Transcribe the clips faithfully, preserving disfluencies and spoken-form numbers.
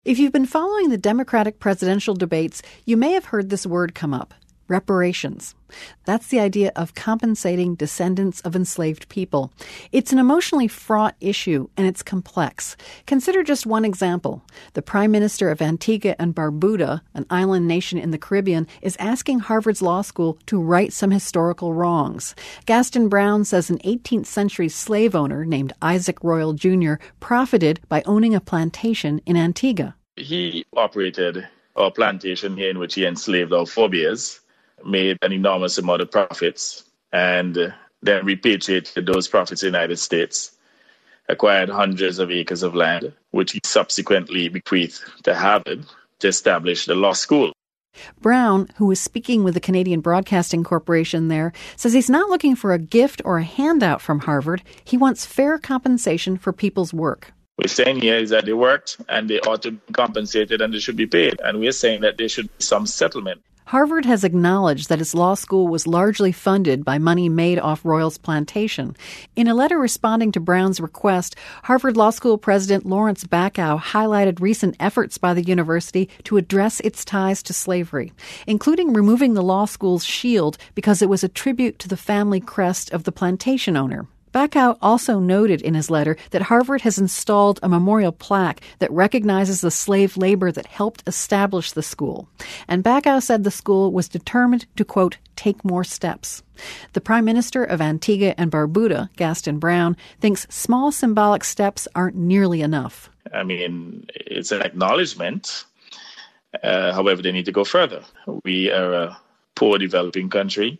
If you've been following the Democratic presidential debates, you may have heard this word come up: reparations. That's the idea of compensating descendants of enslaved people. It's an emotionally fraught issue, and it's complex. Consider just one example. The Prime Minister of Antigua and Barbuda, an island nation in the Caribbean, is asking Harvard's law school to right some historical wrongs. Gaston Brown says an eighteenth century slave owner named Isaac Royal Junior profited by owning a plantation in Antigua. He operated a plantation here in which he enslaved our forebears, made an enormous amount of profits, and then repatriated those profits to the United States, acquired hundreds of acres of land, which he subsequently bequeathed to Harvard to establish the law school. Brown, who was speaking with the Canadian Broadcasting Corporation there, says he's not looking for a gift or a handout from Harvard. He wants fair compensation for people's work. We're saying here is that they worked and they ought to be compensated and they should be paid. And we're saying that there should be some settlement. Harvard has acknowledged that its law school was largely funded by money made off Royal's plantation. In a letter responding to Brown's request, Harvard Law School President Lawrence Bacow highlighted recent efforts by the university to address its ties to slavery, including removing the law school's shield because it was a tribute to the family crest of the plantation owner. Bacow also noted in his letter that Harvard has installed a memorial plaque that recognizes the slave labor that helped establish the school. And Bacow said the school was determined to, quote, take more steps. The Prime Minister of Antigua and Barbuda, Gaston Brown, thinks small symbolic steps aren't nearly enough. I mean, it's an acknowledgement. Uh, however, they need to go further. We are a poor developing country.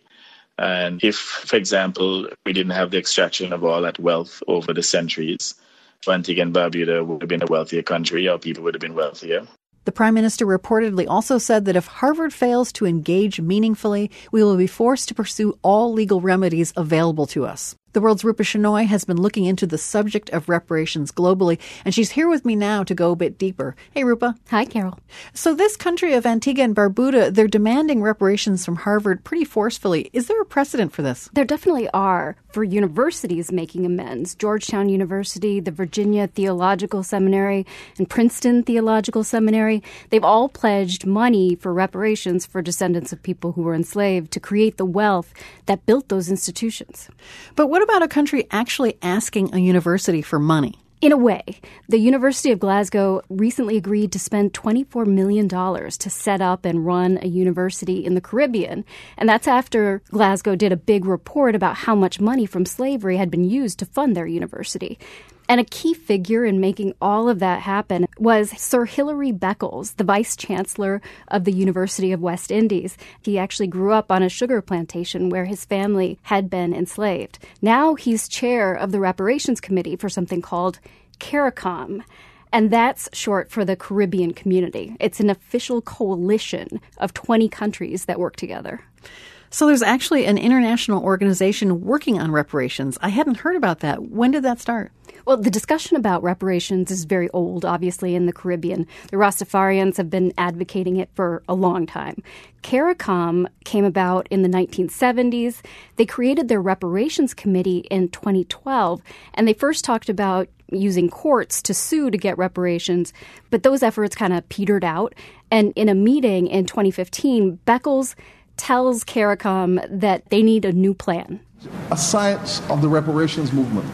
And if, for example, we didn't have the extraction of all that wealth over the centuries, Antigua and Barbuda would have been a wealthier country, our people would have been wealthier. The Prime Minister reportedly also said that if Harvard fails to engage meaningfully, we will be forced to pursue all legal remedies available to us. The world's Rupa Shenoy has been looking into the subject of reparations globally, and she's here with me now to go a bit deeper. Hey, Rupa. Hi, Carol. So this country of Antigua and Barbuda, they're demanding reparations from Harvard pretty forcefully. Is there a precedent for this? There definitely are for universities making amends. Georgetown University, the Virginia Theological Seminary, and Princeton Theological Seminary, they've all pledged money for reparations for descendants of people who were enslaved to create the wealth that built those institutions. But what about a country actually asking a university for money? In a way, the University of Glasgow recently agreed to spend twenty-four million dollars to set up and run a university in the Caribbean. And that's after Glasgow did a big report about how much money from slavery had been used to fund their university. And a key figure in making all of that happen was Sir Hilary Beckles, the vice chancellor of the University of West Indies. He actually grew up on a sugar plantation where his family had been enslaved. Now he's chair of the reparations committee for something called CARICOM. And that's short for the Caribbean Community. It's an official coalition of twenty countries that work together. So there's actually an international organization working on reparations. I hadn't heard about that. When did that start? Well, the discussion about reparations is very old, obviously, in the Caribbean. The Rastafarians have been advocating it for a long time. CARICOM came about in the nineteen seventies. They created their reparations committee in twenty twelve, and they first talked about using courts to sue to get reparations, but those efforts kind of petered out. And in a meeting in twenty fifteen, Beckles tells CARICOM that they need a new plan. A science of the reparations movement.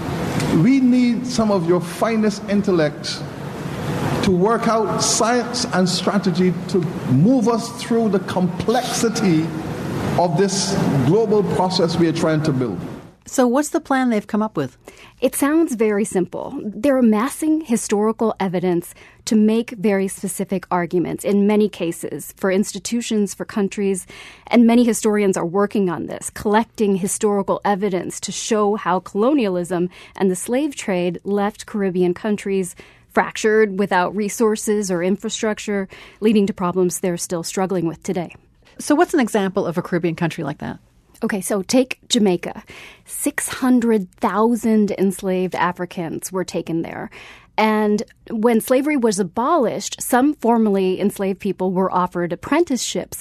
We need some of your finest intellect to work out science and strategy to move us through the complexity of this global process we are trying to build. So what's the plan they've come up with? It sounds very simple. They're amassing historical evidence to make very specific arguments in many cases for institutions, for countries, and many historians are working on this, collecting historical evidence to show how colonialism and the slave trade left Caribbean countries fractured without resources or infrastructure, leading to problems they're still struggling with today. So what's an example of a Caribbean country like that? Okay, so take Jamaica. six hundred thousand enslaved Africans were taken there. And when slavery was abolished, some formerly enslaved people were offered apprenticeships.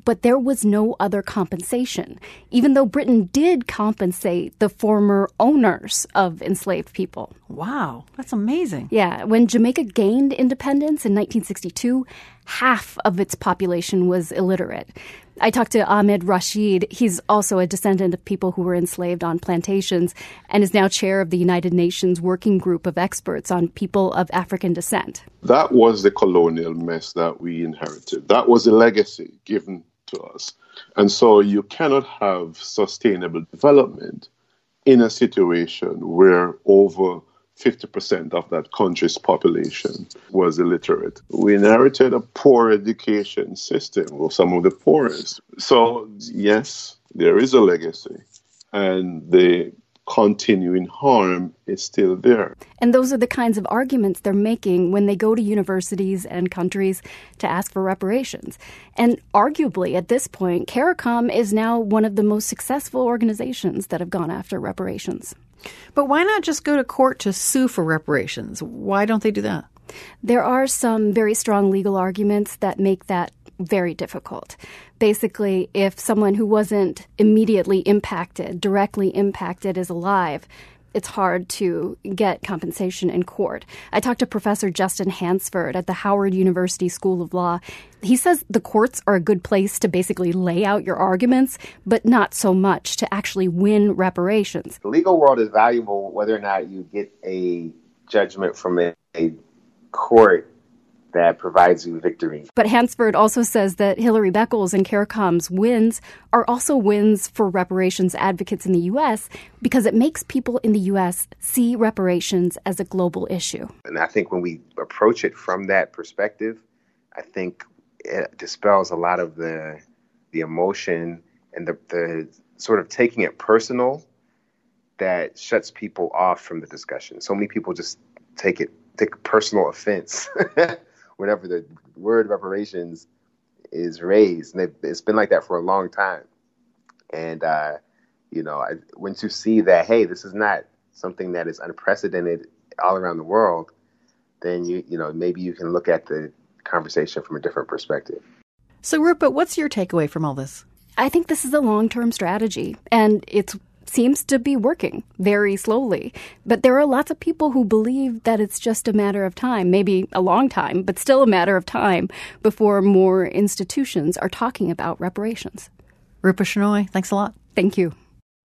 but there was no other compensation, even though Britain did compensate the former owners of enslaved people. Wow, that's amazing. Yeah, when Jamaica gained independence in nineteen sixty-two, half of its population was illiterate. I talked to Ahmed Rashid. He's also a descendant of people who were enslaved on plantations and is now chair of the United Nations Working Group of Experts on People of African Descent. That was the colonial mess that we inherited. That was a legacy given to us. And so you cannot have sustainable development in a situation where over fifty percent of that country's population was illiterate. We inherited a poor education system, or some of the poorest. So, yes, there is a legacy, and the continuing harm is still there. And those are the kinds of arguments they're making when they go to universities and countries to ask for reparations. And arguably, at this point, CARICOM is now one of the most successful organizations that have gone after reparations. But why not just go to court to sue for reparations? Why don't they do that? There are some very strong legal arguments that make that very difficult. Basically, if someone who wasn't immediately impacted, directly impacted, is alive, it's hard to get compensation in court. I talked to Professor Justin Hansford at the Howard University School of Law. He says the courts are a good place to basically lay out your arguments, but not so much to actually win reparations. The legal world is valuable whether or not you get a judgment from a, a court that provides you victory. But Hansford also says that Hillary Beckles and CARICOM's wins are also wins for reparations advocates in the U S because it makes people in the U S see reparations as a global issue. And I think when we approach it from that perspective, I think it dispels a lot of the the emotion and the, the sort of taking it personal that shuts people off from the discussion. So many people just take it take personal offense whenever the word reparations is raised. And it's been like that for a long time. And, uh, you know, I, once you see that, hey, this is not something that is unprecedented all around the world, then, you you know, maybe you can look at the conversation from a different perspective. So, Rupa, what's your takeaway from all this? I think this is a long-term strategy, and it's seems to be working very slowly. But there are lots of people who believe that it's just a matter of time, maybe a long time, but still a matter of time before more institutions are talking about reparations. Rupa Shenoy, thanks a lot. Thank you.